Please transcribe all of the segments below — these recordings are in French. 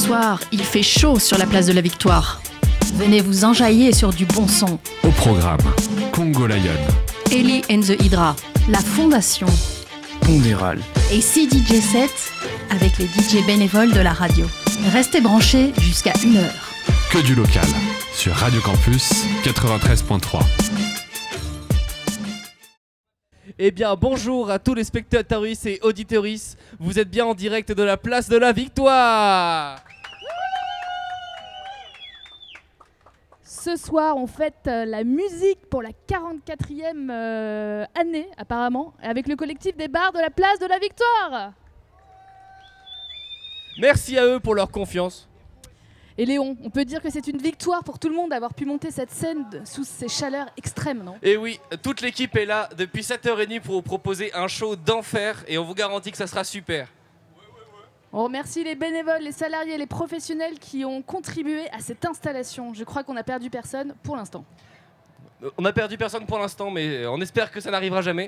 soir, il fait chaud sur la place de la Victoire. Venez vous enjailler sur du bon son. Au programme, Congo Lion, Ellie and the Hydra, la Fondation, Pondéral et 6 DJ sets avec les DJ bénévoles de la radio. Restez branchés jusqu'à 1h. que du local, sur Radio Campus 93.3. Eh bien, bonjour à tous les spectateurs et auditeurs. Vous êtes bien en direct de la place de la Victoire. Ce soir, on fête la musique pour la 44e année, apparemment, avec le collectif des bars de la place de la Victoire. Merci à eux pour leur confiance. Et Léon, on peut dire que c'est une victoire pour tout le monde d'avoir pu monter cette scène sous ces chaleurs extrêmes, non ? Et oui, toute l'équipe est là depuis 7h30 pour vous proposer un show d'enfer et on vous garantit que ça sera super. On remercie les bénévoles, les salariés, les professionnels qui ont contribué à cette installation. Je crois qu'on n'a perdu personne pour l'instant. On n'a perdu personne pour l'instant, mais on espère que ça n'arrivera jamais.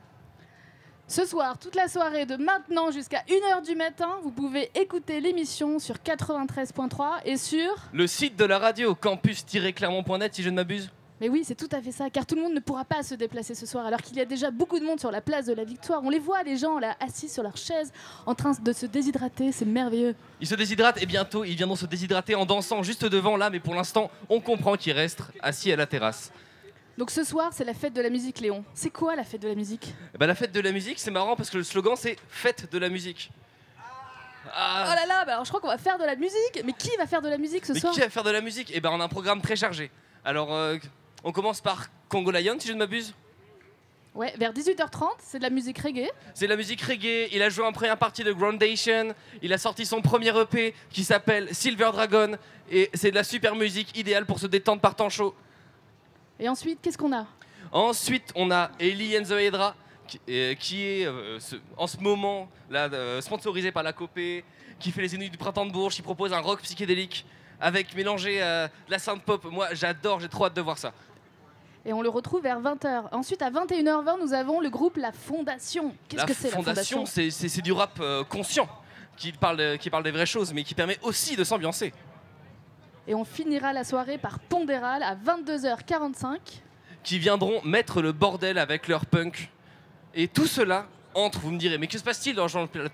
Ce soir, toute la soirée, de maintenant jusqu'à 1h du matin, vous pouvez écouter l'émission sur 93.3 et sur... Le site de la radio, campus-clermont.net si je ne m'abuse. Mais oui, c'est tout à fait ça, car tout le monde ne pourra pas se déplacer ce soir, alors qu'il y a déjà beaucoup de monde sur la place de la Victoire. On les voit, les gens là, assis sur leurs chaises, en train de se déshydrater, c'est merveilleux. Ils se déshydratent et bientôt ils viendront se déshydrater en dansant juste devant là, mais pour l'instant, on comprend qu'ils restent assis à la terrasse. Donc ce soir, c'est la fête de la musique, Léon. C'est quoi la fête de la musique ? La fête de la musique, c'est marrant parce que le slogan c'est « Fête de la musique ». Oh là là, alors je crois qu'on va faire de la musique. Mais qui va faire de la musique ce soir ? Mais qui va faire de la musique ? On a un programme très chargé. Alors, on commence par Congo Lion, si je ne m'abuse. Ouais, vers 18h30, c'est de la musique reggae. C'est de la musique reggae, il a joué en première partie de Groundation, il a sorti son premier EP qui s'appelle Silver Dragon, et c'est de la super musique idéale pour se détendre par temps chaud. Et ensuite, qu'est-ce qu'on a ? Ensuite, on a Ellie and the Hydra, qui est en ce moment là, sponsorisé par la Copé, qui fait les Zéniths du Printemps de Bourges, qui propose un rock psychédélique avec mélangé de la synth-pop. Moi, j'adore, j'ai trop hâte de voir ça. Et on le retrouve vers 20h. Ensuite, à 21h20, nous avons le groupe La Fondation. Qu'est-ce que c'est, la Fondation ? C'est du rap conscient, qui parle des vraies choses, mais qui permet aussi de s'ambiancer. Et on finira la soirée par Pondéral à 22h45. Qui viendront mettre le bordel avec leur punk. Et tout cela entre, vous me direz, mais que se passe-t-il dans le plateau ?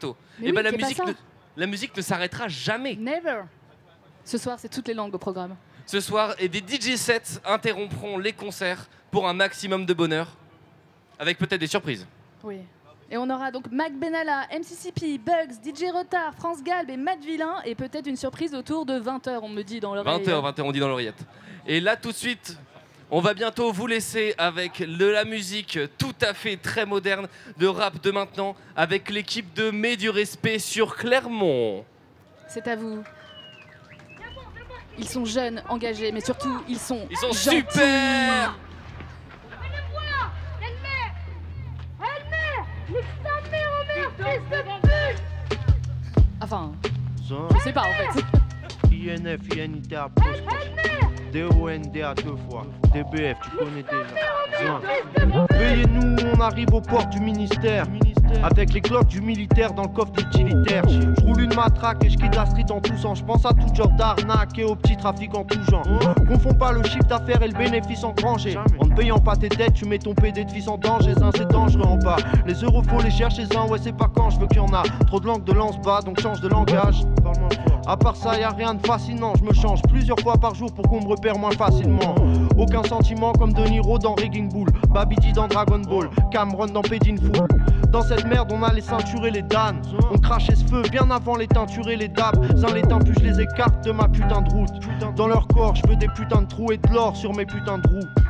La musique ne s'arrêtera jamais. Never. Ce soir, c'est toutes les langues au programme. Ce soir, et des DJ sets interrompront les concerts pour un maximum de bonheur, avec peut-être des surprises. Oui. Et on aura donc Mac Benalla, MCCP, Bugs, DJ Retard, France Galb et Matt Villain, et peut-être une surprise autour de 20h, on me dit dans l'oreille. 20h, on dit dans l'oreillette. Et là, tout de suite, on va bientôt vous laisser avec de la musique tout à fait très moderne, de rap de maintenant, avec l'équipe de Mets du Respect sur Clermont. C'est à vous. Ils sont jeunes, engagés, mais surtout, ils sont gentils. Super. Enfin, je sais pas en fait. INF, INIT à poste. DOND à 2 fois. DBF, tu connais déjà. Payez-nous, on arrive aux portes du ministère. Avec les cloques du militaire dans le coffre utilitaire. Je roule une matraque et je quitte la street en toussant. Je pense à tout genre d'arnaque et aux petits trafics en tout genre. Confonds pas le chiffre d'affaires et le bénéfice engrangé. En ne payant pas tes dettes, tu mets ton PD de fils en danger. C'est dangereux en bas. Les euros faut les chercher, ouais c'est pas quand je veux qu'il y en a. Trop de langue de lance bas, donc change de langage. À part ça, y'a rien de fascinant. Je me change plusieurs fois par jour pour qu'on me repère moins facilement. Aucun sentiment comme De Niro dans Rigging Bull, Babidi dans Dragon Ball, Cameron dans Pédine Fool. Dans cette merde, on a les ceintures et les dames. On crachait ce feu bien avant les teintures et les dabs. Sans les temps, plus je les écarte de ma putain de route. Dans leur corps, je veux des putains de trous et de l'or sur mes putains de roues.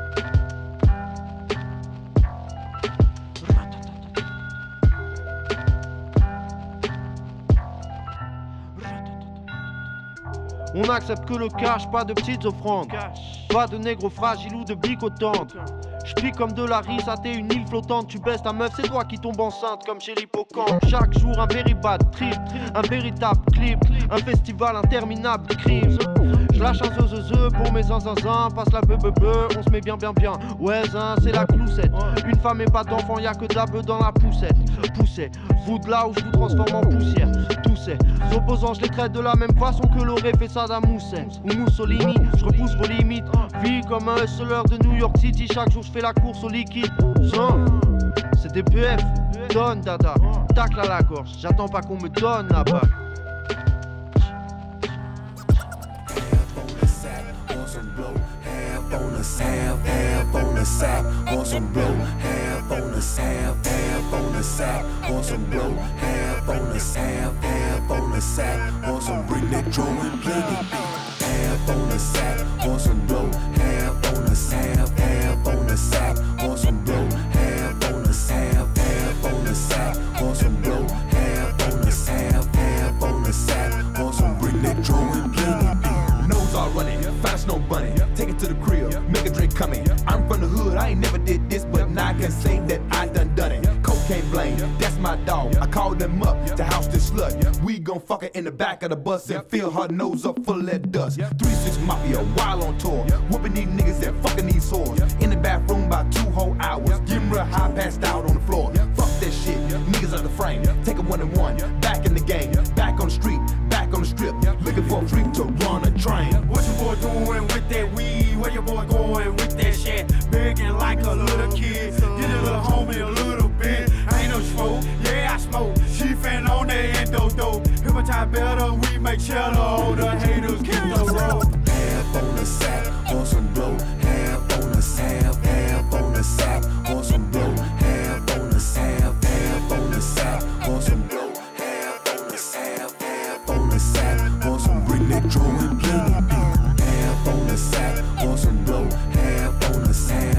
On accepte que le cash, pas de petites offrandes. Pas de nègres fragiles ou de bicotantes. J'pique comme de la riz, à t'es une île flottante. Tu baisses ta meuf, c'est toi qui tombes enceinte comme chez l'hippocampe. Chaque jour un very bad trip, un véritable clip, un festival interminable de crimes. Je J'lâche un zeu pour mes zinzinzins. Passe la beu, on se met bien. Ouais, zin, c'est la cloussette. Une femme et pas d'enfant, y'a que de la beuh dans la poussette. Poussez, vous de là où je vous transforme en poussière. Tous ces opposants, je les traite de la même façon que l'aurait fait Saddam Hussein ou Mussolini. Je repousse vos limites. Vie comme un hustler de New York City. Chaque jour je fais la course au liquide. C'est des PF, donne dada. Tacle à la gorge, j'attends pas qu'on me donne la bague. Half on the sack, want some blow. Half on the sack, want some blow. Half on the sack, want some bring that drum and plenty. Half on the sack, want some blow. Half on the sack, want some blow. Half on the sack, want some blow. Half on the sack, want some bring that drum and plenty. Nose all running, fast no bunny. Take it to the crib, make a drink coming. I'm from the hood, I ain't never did this, but now I can say that I done it. Cocaine blame, that's my dog. I called them up to house this slut. We gon' fuck her in the back of the bus and fill her nose up full of that dust. 3-6 Mafia, while on tour, whooping these niggas and fucking these whores. In the bathroom about 2 whole hours, getting real high, passed out on the floor. Fuck that shit, niggas out the frame. Take a 1-and-1, back in the game, back on the street, back on the strip, looking for a freak to run a train. What your boy doing with that weed? Where your boy going with that shit? Begging like a little kid. Get a little homie a little bit. I ain't no smoke, yeah I smoke. She fan on that endo-dope. Hip my time better, we make cheddar. All the haters keep the road. Half on the sack, want some blow. Half on the sack, want some blow. Half on the sack, want some blow. Half on the sack, want some bring that drum and plenty. Half on the sack, want some blow. Half on the sack,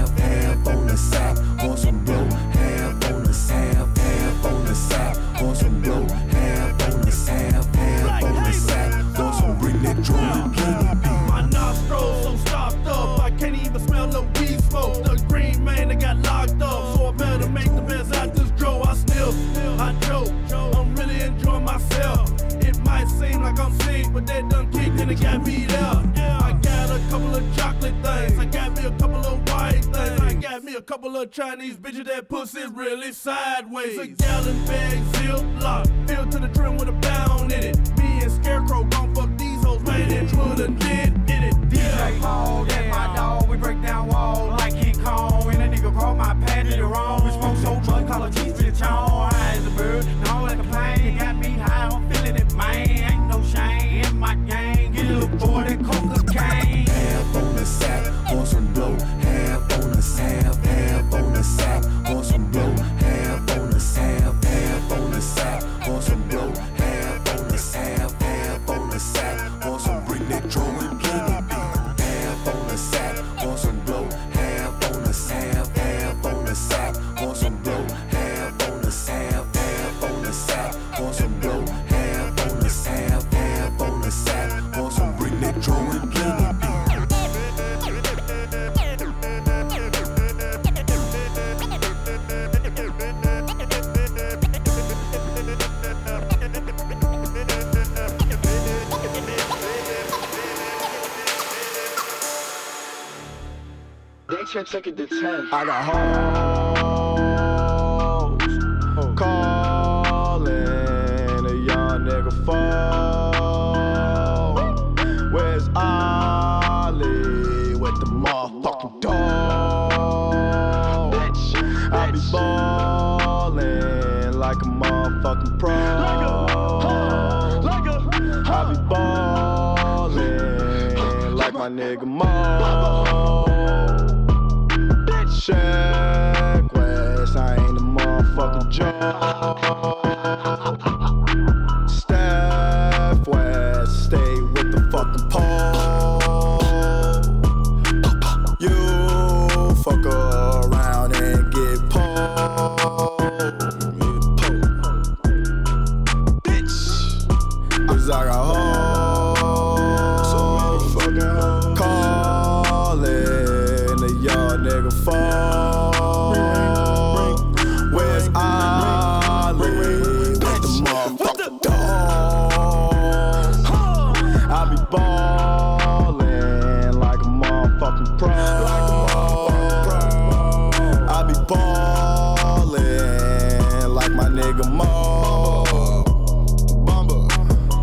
want some blow. Half on the sack, want some blow. Half on the sack, want some bring that drum and plenty. My nostrils so stopped up, I can't even smell no weed smoke. The green man that got locked up, so I better make the best out this draw. I joke, I'm really enjoying myself. It might seem like I'm sick, but that done kicked and it got me there. I got a couple of chocolate things, I got me a couple of white things, I got me a couple of Chinese bitches that pussy's really sideways. A gallon bag, zip-lock, filled to the trim with a pound in it. Me and Scarecrow gon' fuck these hoes, man, and put a lid in it. DJ Paul, that's my dog, we break down walls like King Kong. And a nigga called my pad, did it wrong. We smoke so much, call a cheese bitch on. High as a bird, and all like a plane. Got me high, I'm feeling it, man. Ain't no shame in my game. Get a little boy that cocaine. Half on the sack, want some blow. Half on the sack, want some blow. Half on the sack, want some blow. Half on the sack, want some bring that drum and plenty. Half on the sack, want some blow. Half on the sack, want some blow. Half on the sack, want some blow. Half on the sack, want some bring that drum and plenty. Check it to 10. I got hoes calling a young nigga phone. Where's Ollie with the motherfucking dog? I be ballin' like a motherfucking pro. I be ballin' like my nigga Mo. Check West, I ain't a motherfucking joke. Steph West, stay with the fucking pole. You fuck around and get pulled. Bitch, 'cause I got hoes, so motherfucking hoes calling a young nigga phone. Where's Ollie with the motherfucking dog? I be ballin'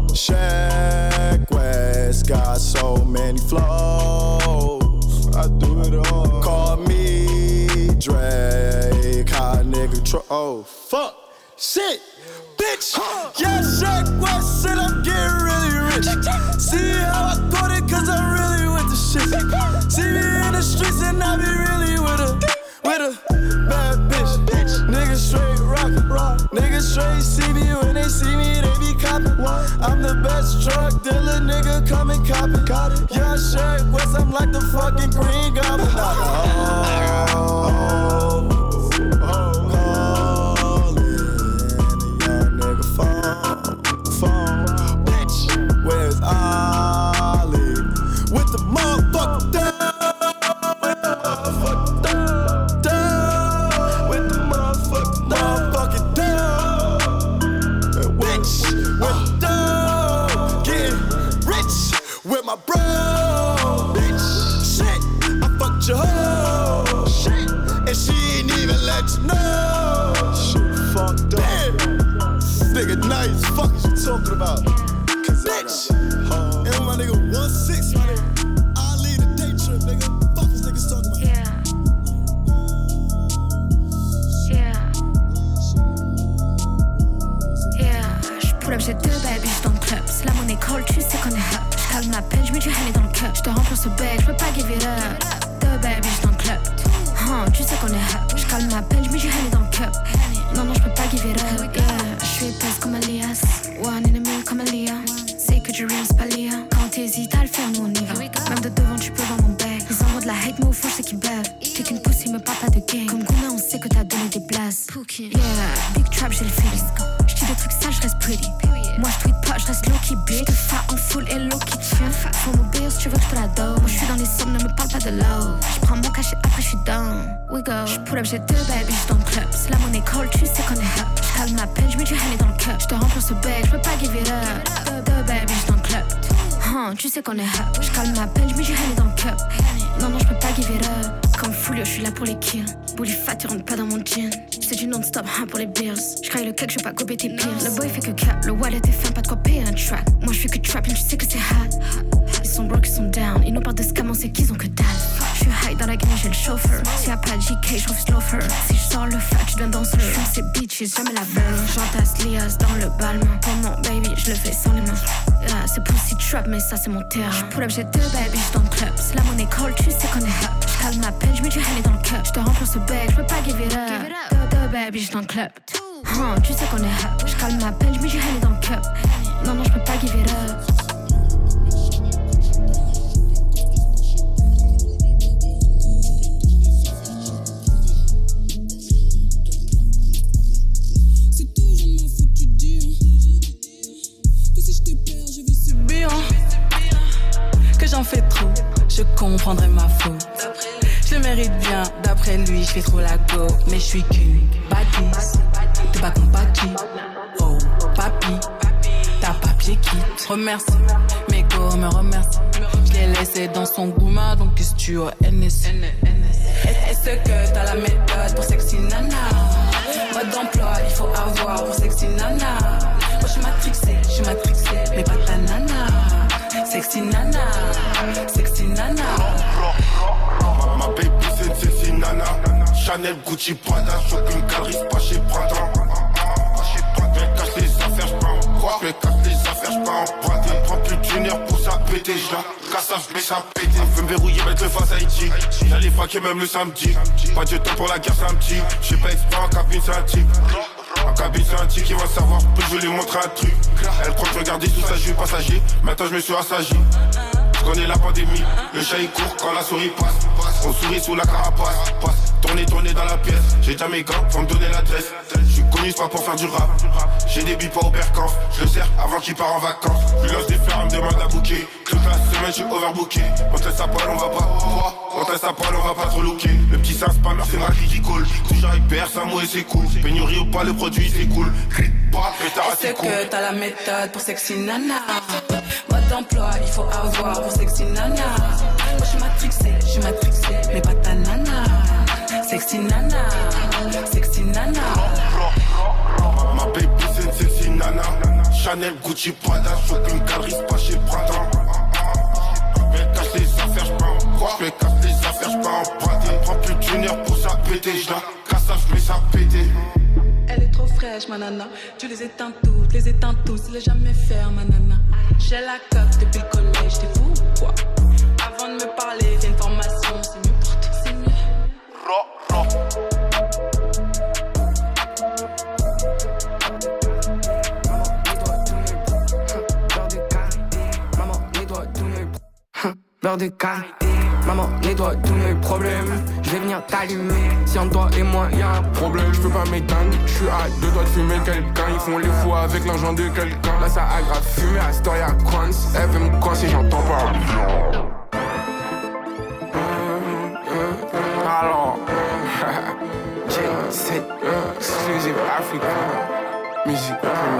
Shaq West got so many flows. I do it all. Call me Drake, hot nigga. Oh fuck, shit, bitch. Yeah, Shaq West said I'm getting really rich. See how I got it, cause I'm really with the shit. See me in the streets and I be really with a bad bitch. Niggas straight rockin', niggas straight see me when they see me, they be coppin'. I'm the best drug dealer, nigga, come and cop it. Young Shaq West, I'm like the fucking Green Goblin. Phone, bitch, where's Ollie? With the motherfucker down, with the motherfucker down, bitch, with down, get rich with my bro, bitch, shit, I fucked your hoe, shit, and she ain't even let you know, shit, fucked up. Nigga nice, fuck is you talking about? Bitch, and my nigga 1-6, my nigga. I lead a day trip, nigga. Fuck is niggas talking about? J'pull up, j'ai 2 babies dans le club. C'est la monnaie cold, tu sais qu'on est hot. J'calme ma peine, j'mets du honey dans le cup. J'te remplace ce bec, j'peux pas give it up. 2 babies dans le club. Tu sais qu'on est hot. J'calme ma peine, j'mets du honey dans le cup. Non, j'peux pas give it up. J'suis épaisse comme Elias, one in a million comme Alia. C'est que du real, c'est pas Lia. Quand t'hésites à le faire, nous on y va. Même de devant, tu peux voir mon bec. Ils envoient de la hate, mais au fond, je sais qu'ils bavent. T'es qu'une pousse, ils me parlent pas de game. Comme Gouna, on sait que t'as donné des blasts. Yeah, big trap, j'ai le feeling. J'dis des trucs sales, j'reste pretty. Moi j'tweet pas, j'reste low-key, bitch. J'te fais en full et low-key, tient. Faut m'obéir si tu veux que j'te la donne. Moi j'suis dans les sommes, ne me parle pas de l'eau. J'prends mon cachet, après j'suis down. We go. J'pull up, j'ai 2 babies dans le club. C'est la monnaie cold, tu sais qu'on est hot. J'calme ma peine, j'mets du honey dans le cup. J'te remplace ce bec, j'peux pas give it up. 2 babies dans le club. Tu sais qu'on est hot. J'calme ma peine, j'mets du honey dans le cup. Non, j'peux pas give it up. Comme Fulio, j'suis là pour les kills. Bully fat, tu rentres pas dans mon jean. C'est du non-stop, pour les bills. J'craille le cake, j'veux pas gober tes pills. Le boy fait que cap, le wallet est fin, pas de quoi payer un track. Moi j'fais que trapping, tu sais que c'est hot. Ils sont broke, ils sont down. Ils nous parlent de scam, on sait qu'ils ont que dalle. J'suis high dans la game, j'ai le chauffeur. S'il y a pas de JK, j'refuse l'offer. Si j'sors le fat, tu deviens danseur. J'fume ces bitches, jamais la veille. J'entasse Lias dans le balmain. Pour mon baby, j'le fais sans les mains. C'est pussy trap, mais ça c'est mon terrain. J'pull up, j'ai 2 babies dans le club. C'est la monnaie cold, tu sais qu'on est hot. J'calme ma peine, j'mets du honey dans le cup. J'te remplace ce bec, j'peux pas give it up. 2 babies dans le club. Tu sais qu'on est hot. J'calme ma peine, j'mets du honey dans le cup. Non, j'peux pas give it up. Que j'en fais trop, je comprendrai ma faute. Je le mérite bien, d'après lui, je fais trop la go. Mais je suis qu'une bâtisse, t'es pas compatible. Oh, papi, t'as papier quitte. Remercie, mes go me remercie. Je l'ai laissé dans son gouma, donc qu'est-ce que tu as NS. Est-ce que t'as la méthode pour sexy nana? Mode d'emploi, il faut avoir pour sexy nana. Moi je suis matrixée, mais pas ta nana. Sexy nana, sexy nana. Ma baby c'est une sexy nana. Chanel, Gucci, Prada, shopping, galerie, pas chez Prada. Je cache les affaires, j'peux en croire. Je cache les affaires, j'peux emprunter. Prends plus d'une heure pour ça péter, j'la casse, j'mets ça péter. Veux me verrouiller, mettre le face Haïti. J'allais faquer même le samedi. Pas de temps pour la guerre samedi. J'suis pas exprès en cabine, c'est un type. En cabine c'est un type qui va savoir, je vais lui montrer un truc. Elle croit que je regardais sous sa jupe passager. Maintenant je me suis assagi. Je connais la pandémie, le chat il court quand la souris passe. On sourit sous la carapace, passe. Tourner dans la pièce, j'ai déjà mes gants, faut me donner l'adresse. Je suis connu pas pour faire du rap. J'ai des bips au Berkamp, je le sers avant qu'il part en vacances. Je lance des fleurs, elle me demande à bouquer. Toute la semaine je suis overbooké. On te laisse à poil, on va pas trop looker. Le petit sas pas c'est ma cri qui coule. Toujours hyper, ça mouille c'est cool. Pénurie ou pas, le produit c'est cool. Est-ce que t'as la méthode pour sexy nana? Mode d'emploi, il faut avoir pour sexy nana. Moi je suis matrixée, mais pas ta nana. Sexy nana, sexy nana. Ma baby c'est une sexy nana. Chanel, Gucci, Prada, aucune galerie, c'est pas chez Printemps. Mais cache les affaires, j'peux en croire. Mais cache les affaires, j'peux en brader. Prends plus d'une heure pour ça péter, j'la casse ça, j'mets ça péter. Elle est trop fraîche, ma nana. Tu les éteins toutes, les éteins tous. Il est jamais faire, ma nana. J'ai la cote depuis le collège, t'es fou ou quoi? Avant de me parler, t'as une formation, c'est mieux pour toi, c'est mieux. Beurre de qualité, maman nettoie tous mes problèmes. Je vais venir t'allumer, si en toi et moi y'a un problème. Je peux pas m'éteindre, je suis à deux doigts de fumer quelqu'un. Ils font les fous avec l'argent de quelqu'un. Là ça aggrave, fumer à cette heure y'a Quans. Elle veut me coincer, j'entends pas bien. Alors, c'est exclusive Africa. Musique,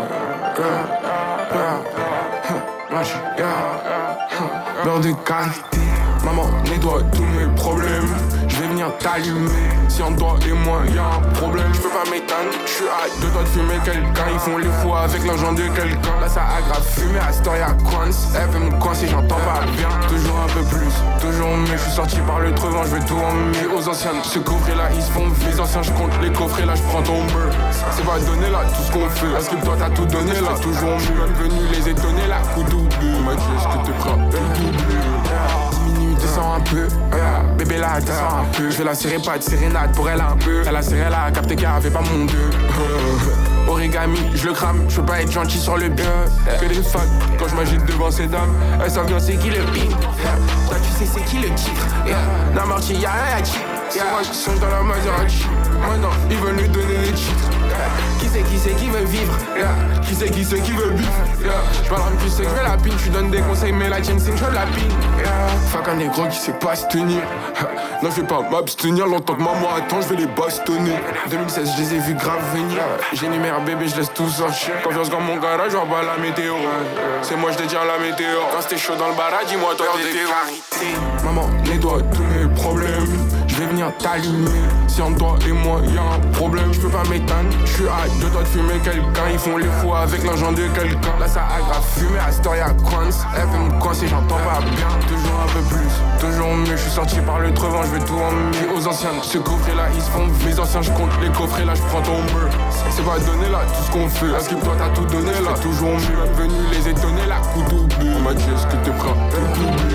beurre de qualité, maman nettoie tous mes problèmes. Je vais venir t'allumer, si en toi et moi y'a un problème. Je peux pas m'éteindre, je suis à deux doigts de fumer quelqu'un. Ils font les fous avec l'argent de quelqu'un. Là ça aggrave, fumer à cette heure y'a Quans. Elle veut me coincer, j'entends pas bien. Toujours un peu plus, toujours mieux. Je suis sorti par le trevant, je vais tout emmener aux anciens. Ce coffret là ils se font les anciens, je compte les coffrets là, je prends ton beurre. C'est pas donné là tout ce qu'on fait. Est-ce que toi t'as tout donné là? Toujours mieux, même venu les étonner là, coup double. On m'a dit est-ce que t'es prêt? Diminue, descends un peu, bébé là, descends un peu. Je vais la serrer, pas de sérénade pour elle un peu. Elle a serré là, a capté qu'elle avait pas mon deux. Origami, je le crame, je peux pas être gentil sur le bien. Que des fans, quand je m'agite devant ces dames, elles savent bien c'est qui le pire. Toi tu sais c'est qui le titre. Non Marty, y'a rien à dire. C'est moi qui songe dans la Maserati. Maintenant, ils veulent nous donner des titres. Qui c'est qui veut vivre? Qui c'est qui veut vivre? J'parle plus c'est que je vais la pine. Tu donnes des conseils mais la tienne c'est que je la pine. Fuck un négro qui sait pas se tenir. Non je vais pas m'abstenir. Longtemps que maman attend je vais les bastonner. 2016 je les ai vus grave venir. J'énumère bébé je laisse tout sortir. Confiance dans mon garage, j'en bats la météo. C'est moi je détiens la météo. Quand c'était chaud dans le barrage, dis-moi toi t'es vérité. Maman nettoie tous mes problèmes. Je vais venir t'allumer. Si en toi et moi y'a un problème, je peux pas m'éteindre. Je suis à deux doigts de fumer quelqu'un. Ils font les fous avec l'argent de quelqu'un. Là ça aggrave, fumer à cette heure y'a Quans. Elle veut me coincer, j'entends pas bien. Toujours un peu plus, toujours mieux. Je suis sorti par le trevant, je vais tout emmener aux anciens. Ce coffret là ils se font mes anciens, je compte les coffrets là, je prends ton beurre. C'est pas donné là tout ce qu'on fait. Est-ce que toi t'as tout donné là? Toujours mieux, même venu les étonner là, coup double. On m'a dit est-ce que t'es prêt? Tout double.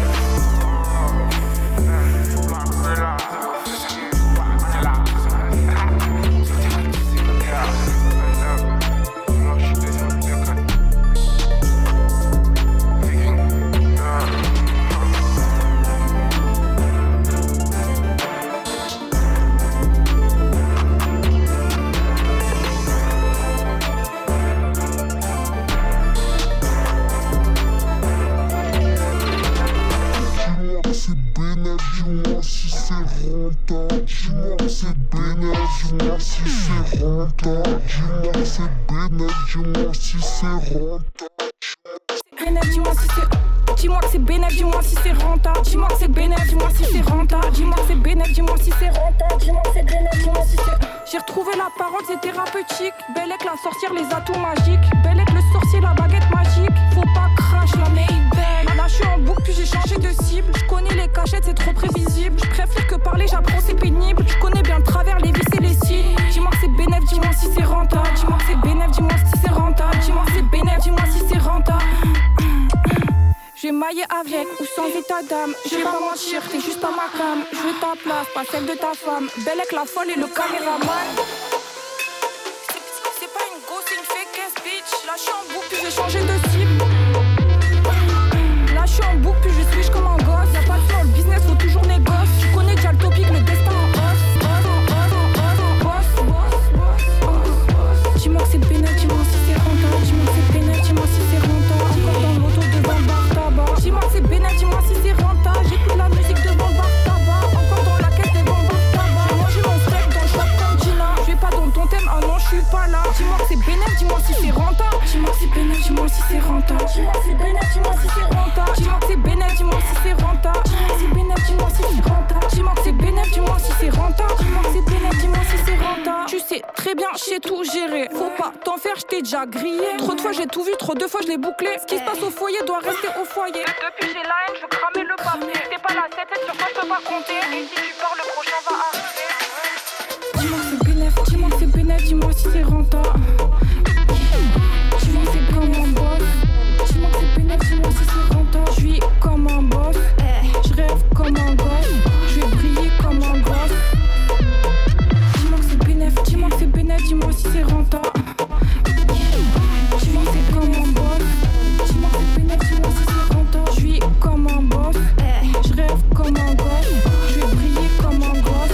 Dis-moi que c'est bénéf, dis-moi si c'est rentable. Dis-moi que c'est bénéf, dis-moi si c'est rentable. Dis-moi que c'est bénéf, dis-moi si c'est rentable. Dis-moi que c'est bénéf, dis-moi si c'est. J'ai retrouvé la parole, c'est thérapeutique. Bellec la sorcière, les atouts magiques. Bellec le sorcier, la baguette magique. Faut pas crash, la Maybach. Là je suis en boucle, puis j'ai changé de cible. Je connais les cachettes, c'est trop prévisible. Je préfère que parler, j'apprends, c'est pénible. Je connais bien le travers, les vis et les cils. Dis-moi que c'est bénéf, dis-moi si c'est rentable. Dis-moi que c'est bénéf, dis-moi si c'est rentable. Dis-moi que c'est bénéf, dis-moi si c'est rentable. Je vais mailler avec ou sans état d'âme. Je vais pas mentir, t'es juste à ma cam. Je veux ta place, pas celle de ta femme. Bellec la folle et le caméraman. C'est pas une go, c'est une fake ass bitch. Là je suis en boucle, puis j'ai changé de cible. Là je suis en boucle, puis je switch comme un gosse. Y'a pas de flow, le business faut toujours négoce. Tu connais déjà le topic, le destin en os. Dis-moi que c'est bénéf, dis-moi si c'est rentable. Dis-moi que c'est bénéf, dis-moi si c'est rentable. Encore dans l'auto devant le bar tabac. Dis-moi que c'est bénéf, dis-moi si c'est rentable. J'écoute la musique devant le bar tabac. Encore dans la caisse devant le bar tabac. J'ai mangé mon steak dans le shop comme Gina. Je vais pas dans ton thème, ah non je suis pas là. Dis-moi que c'est bénéf, dis-moi si c'est rentable. Dis-moi que c'est bénéf, dis-moi si c'est rentable. Dis-moi que c'est bénéf, dis-moi si c'est rentable. Dis-moi que c'est bénéf, dis-moi si c'est rentable. Dis-moi que c'est bénéf, dis-moi si c'est rentable. Dis-moi que c'est bénéf, dis-moi si c'est rentable. Dis-moi que c'est bénéf, dis-moi si c'est rentable. Tu sais très bien, j'ai tout géré. Faut pas t'en faire, je t'ai déjà grillé. Trop de fois j'ai tout vu, trop de fois je l'ai bouclé. Ce qui se passe au foyer doit rester au foyer. Depuis j'ai la haine, je veux cramer le papier. T'es pas la tête, sur toi je peux pas compter. Et si tu pars, le prochain va arriver. Dis-moi que c'est bénéf, dis-moi que c'est bénéf, dis-moi si c'est rentable. Dis-moi que c'est comme un boss. Dis-moi que c'est bénéf, dis-moi si c'est rentable. Je suis comme un boss, je rêve comme un gosse. Je vais briller comme un gosse. Dis-moi que c'est bénéf, dis-moi que c'est bénéf, dis-moi si c'est rentable. Dis-moi que c'est comme un boss. Dis-moi que c'est bénéf, dis-moi si c'est rentable. Je suis comme un boss, je rêve comme un gosse. Je vais briller comme un gosse.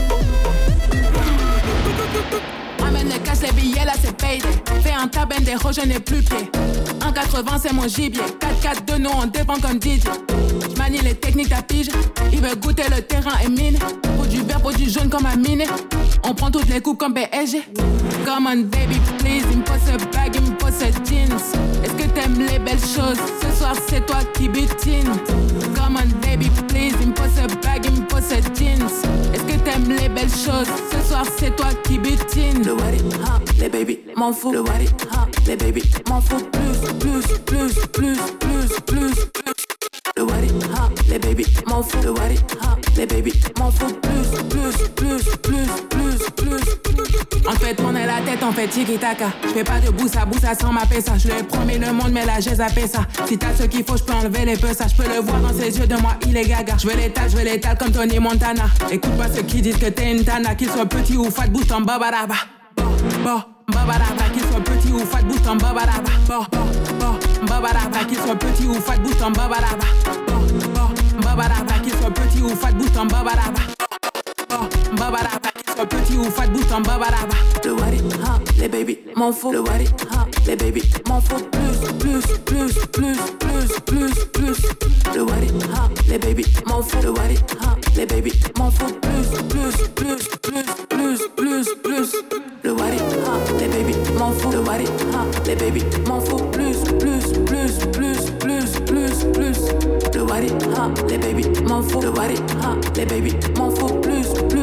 Ramène le cash, les billets, là c'est payé. Fais un tabac des rouges, je n'ai plus pied. 1,80 c'est mon gibier. 4-4 de nous, on dépend comme DJ. J'manie les techniques à pige. Il veut goûter le terrain et mine. Pour du vert, pour du jaune comme un mine. On prend toutes les coupes comme PSG. Come on baby please, il me pose ce bag, il me pose ce jeans. Est-ce que t'aimes les belles choses? Ce soir c'est toi qui butine. Come on baby please, il me pose ce bag, il me pose ce jeans. Est-ce que t'aimes les belles choses? Ce soir c'est toi qui butine. Le what it, ha, les baby, m'en fous. Le what it, ha, les baby, m'en fous. Plus. Le what it, ha, les baby, m'en fous. Le what it, ha, les baby, m'en fous. Plus. En fait, on est la tête, on fait tiki-taka. J'fais pas de boussa sans ma pesa. J'lui ai promis le monde, mais là j'ai zappé ça. Si t'as ce qu'il faut, j'peux enlever les peu ça. J'peux le voir dans ses yeux, de moi il est gaga. J'veux l'étal comme Tony Montana. Écoute pas ceux qui disent que t'es une tana. Qu'ils soient petits ou fat, bouge ton babaraba. Babaraba, qu'ils soient petits ou fat, bouge ton babaraba. Babaraba, qu'ils soient petits ou fat, bouge ton babaraba. Babaraba, qu'ils soient petits ou fat, bouge ton babaraba. Babaraba, qu'ils soient petits ou fat, bouge ton babaraba. Le what it, ha, les baby, m'en fous. Le what it, ha, les baby, m'en fous. Plus. Le what it, ha, les baby, m'en fous. Le what it, ha, les baby, m'en fous. Plus. Le what it, ha, les baby, m'en fous. Le what it, ha, les baby, m'en fous. Plus. Le what it, ha, les baby, m'en fous. Le what it, ha, les baby, m'en fous. Plus.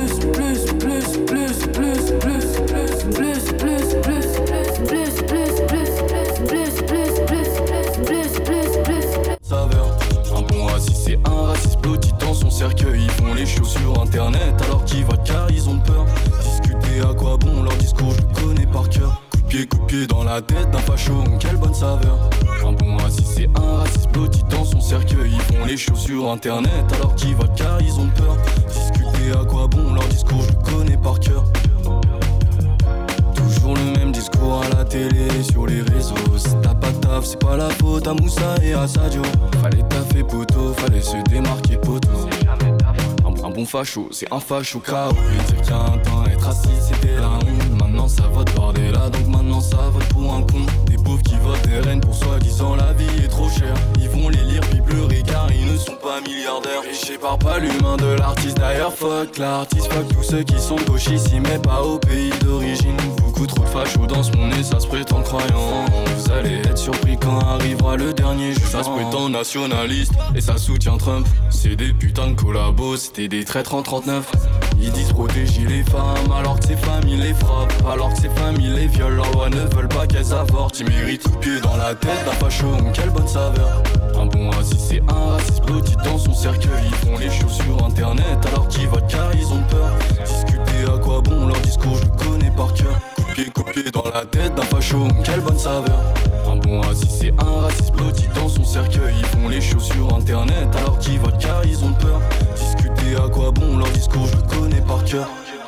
Saveur, un bon raciste, c'est un raciste blotti dans son cercueil. Ils font les shows sur internet alors qu'ils votent car ils ont peur. Discuter à quoi bon, leur discours je le connais par cœur. Coup de pied dans la tête d'un facho, quelle bonne saveur. Un bon raciste, c'est un raciste blotti dans son cercueil. Ils font les shows sur internet alors qu'ils votent car ils ont peur. Discuter à quoi bon, leur discours je le connais par cœur. Toujours le même discours à la télé, sur les réseaux. Si t'as pas de taf, c'est pas la faute à Moussa et à Sadio. Fallait taffer poteau, fallait se démarquer poteau. Un bon facho, c'est un facho KO. Et dire qu'il y a un temps, être raciste, c'était la honte. Maintenant ça vote bordela, donc maintenant ça vote pour un con. Des pauvres qui votent RN pour soi-disant la vie est trop chère. Ils vont les lire puis pleurer car ils ne sont pas milliardaires. Et je sépare pas l'humain de l'artiste, d'ailleurs fuck l'artiste. Fuck tous ceux qui sont gauches ici mais pas au pays d'origine. Beaucoup trop de fachos dans ce monde et ça se prétend croyant. Vous allez être surpris quand arrivera le dernier jour. Ça se prétend nationaliste et ça soutient Trump. C'est des putains de collabos, c'était des traîtres en 39. Ils disent protéger les femmes alors que ces femmes ils les frappent. Alors que ces femmes ils les violent, leurs lois ne veulent pas qu'elles avortent. Ils méritent tout pied dans la tête d'un facho, quelle bonne saveur. Un bon raciste c'est un raciste blotti dans son cercueil. Ils font les shows sur internet alors qu'ils votent car ils ont peur. Discuter à quoi bon, leur discours je le connais par cœur. Coup de pied dans la tête d'un facho, quelle bonne saveur. Un bon raciste c'est un raciste blotti dans son cercueil. Ils font les shows sur internet alors qu'ils votent car ils ont peur. Discuter à quoi bon, leur discours je le connais par cœur.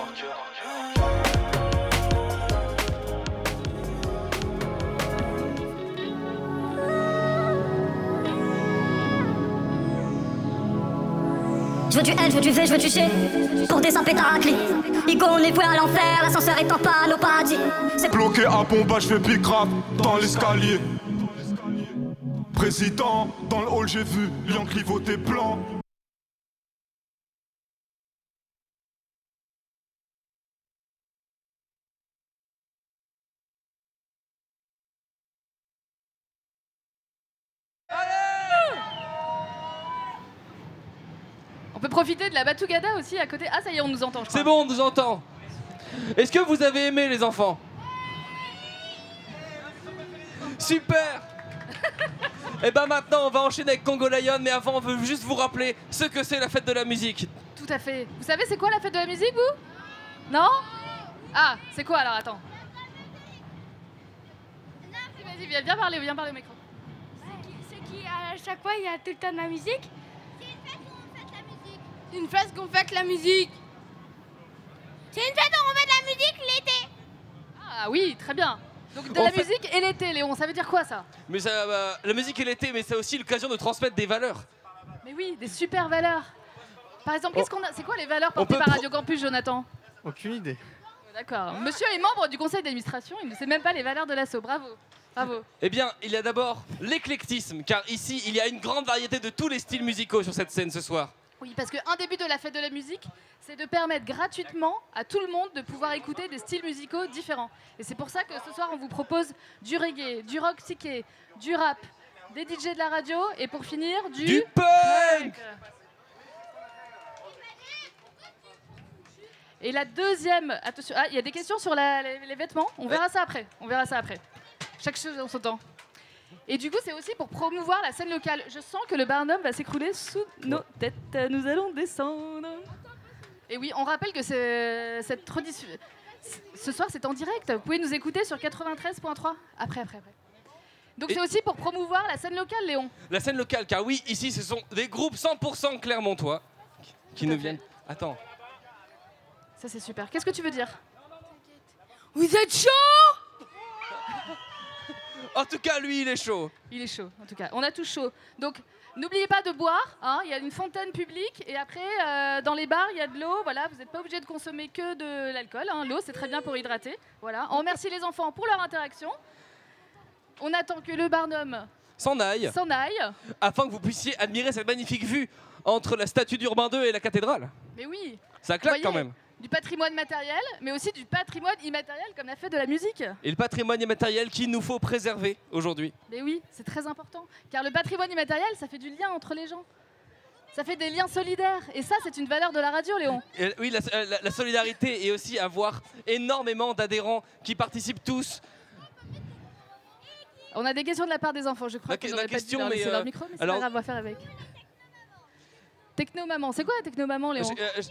Je veux du L, je veux du V, je veux du G. Pour des impétacles. Igo, on est voué à l'enfer, l'ascenseur est en panne au paradis. C'est bloqué à Bomba, je fais big rap dans l'escalier. Président, dans le hall j'ai vu Lian Clivo tes plans. On peut profiter de la Batugada aussi à côté. Ah ça y est, on nous entend je crois. C'est bon, on nous entend. Est-ce que vous avez aimé les enfants? Super. Et ben maintenant on va enchaîner avec Congo Lion, mais avant on veut juste vous rappeler ce que c'est la fête de la musique. Tout à fait. Vous savez c'est quoi la fête de la musique, vous? Non? Ah, c'est quoi alors? Attends. Vas-y, viens parler au micro. C'est qui à chaque fois il y a tout le temps de la musique. C'est une fête qu'on fête la musique. C'est une fête où on fait de la musique l'été. Ah oui, très bien. Donc de la musique et l'été, Léon, ça veut dire quoi ça? Mais ça, la musique et l'été, mais c'est aussi l'occasion de transmettre des valeurs. Mais oui, des super valeurs. Par exemple, qu'est-ce qu'on a? C'est quoi les valeurs portées par Radio Campus, Jonathan? Aucune idée. D'accord. Monsieur est membre du conseil d'administration, il ne sait même pas les valeurs de l'asso. Bravo. Bravo. Eh bien, il y a d'abord l'éclectisme, car ici, il y a une grande variété de tous les styles musicaux sur cette scène ce soir. Oui, parce qu'un des buts de la fête de la musique, c'est de permettre gratuitement à tout le monde de pouvoir écouter des styles musicaux différents. Et c'est pour ça que ce soir, on vous propose du reggae, du rock psyché, du rap, des DJ de la radio et pour finir, du punk. Et la deuxième... Attention, il y a des questions sur les vêtements. On verra ça après. Chaque chose en son temps. Et du coup, c'est aussi pour promouvoir la scène locale. Je sens que le Barnum va s'écrouler sous nos têtes. Nous allons descendre. Et oui, on rappelle que cette tradition... Ce soir, c'est en direct. Vous pouvez nous écouter sur 93.3. Après. Donc c'est aussi pour promouvoir la scène locale, Léon. La scène locale, car oui, ici, ce sont des groupes 100% clermontois qui nous viennent... Attends. Ça, c'est super. Qu'est-ce que tu veux dire? Vous êtes chaud? En tout cas, lui, il est chaud. Il est chaud, en tout cas. On a tous chaud. Donc, n'oubliez pas de boire. Hein. Il y a une fontaine publique. Et après, dans les bars, il y a de l'eau. Voilà, vous n'êtes pas obligé de consommer que de l'alcool. Hein. L'eau, c'est très bien pour hydrater. Voilà. On remercie les enfants pour leur interaction. On attend que le Barnum s'en aille. Afin que vous puissiez admirer cette magnifique vue entre la statue d'Urbain II et la cathédrale. Mais oui. Ça claque quand même. Du patrimoine matériel, mais aussi du patrimoine immatériel comme la fête de la musique. Et le patrimoine immatériel qu'il nous faut préserver aujourd'hui. Mais oui, c'est très important. Car le patrimoine immatériel, ça fait du lien entre les gens. Ça fait des liens solidaires. Et ça, c'est une valeur de la radio, Léon. Et oui, la solidarité et aussi avoir énormément d'adhérents qui participent tous. On a des questions de la part des enfants, je crois. La question, mais leur micro, mais c'est pas grave, on va faire avec. Techno-maman. C'est quoi la techno-maman, Léon?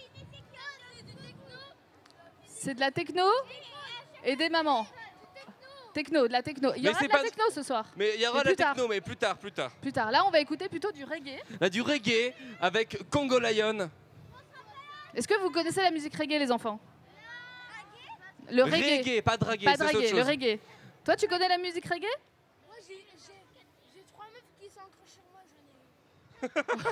C'est de la techno et des mamans. Techno, de la techno. Il y aura de la techno ce soir. Mais il y aura de la techno, mais plus tard. Plus tard. Là, on va écouter plutôt du reggae. Là, du reggae avec Congo Lion. Est-ce que vous connaissez la musique reggae, les enfants? Le reggae. Reggae, pas draguer, pas ça, c'est autre chose. Le reggae. Toi, tu connais la musique reggae? Moi, j'ai 3 meufs qui sont accrochées sur moi.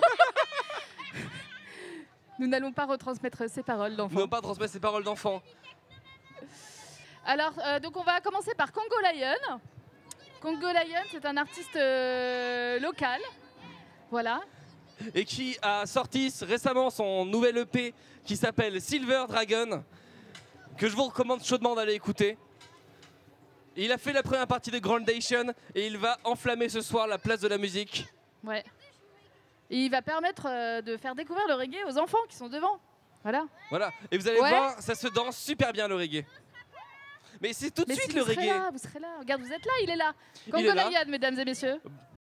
Nous n'allons pas retransmettre ces paroles d'enfants. Nous n'allons pas transmettre ces paroles d'enfants. Alors, donc on va commencer par Congo Lion. Congo Lion, c'est un artiste local. Voilà. Et qui a sorti récemment son nouvel EP qui s'appelle Silver Dragon, que je vous recommande chaudement d'aller écouter. Et il a fait la première partie de Groundation et il va enflammer ce soir la place de la musique. Ouais. Et il va permettre de faire découvrir le reggae aux enfants qui sont devant. Voilà. Et vous allez voir, ça se danse super bien le reggae. Mais c'est tout de suite si le vous serez reggae. Là, vous serez là. Regarde, vous êtes là, il est là. Congo Lion, mesdames et messieurs.